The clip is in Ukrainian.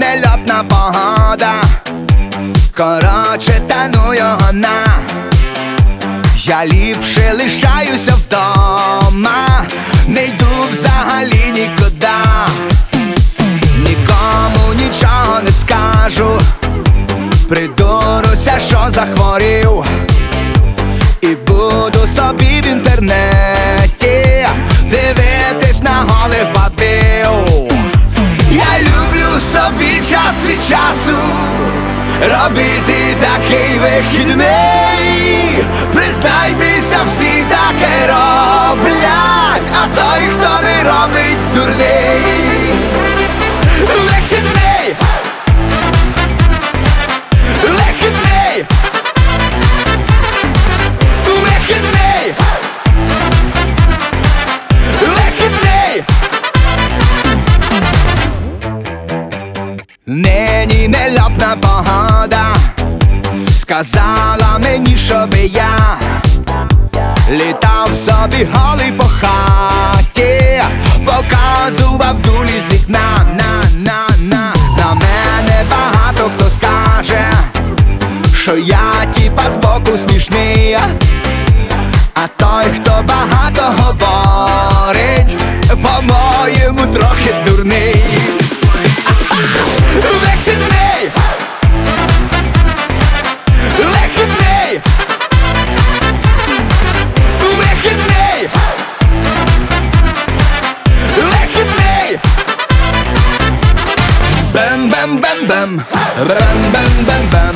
нельотна погода. Короче, тану його на. Я ліпше лишаюся вдома, не йду взагалі нікуди. Нікому нічого не скажу, придуруся, що захворів, і буду собі в інтернеті дивитись на голих бабів. Я люблю собі час від часу робити такий вихідний. Признайтеся, всі таке роблять, а той, хто не робить, дурний. Вихідний! Вихідний! Вихідний! Вихідний! Нині нельотна погода сказала мені, щоби я літав собі голий по хаті, показував дулі з вікна. На мене багато хто скаже, що я тіпа збоку смішний, а той, хто багато говорить, по-моєму трохи дурний. Вихідний! Вихідний! Вихідний! Вихідний! Бем-бем-бем-бем! Бем-бем-бем-бем!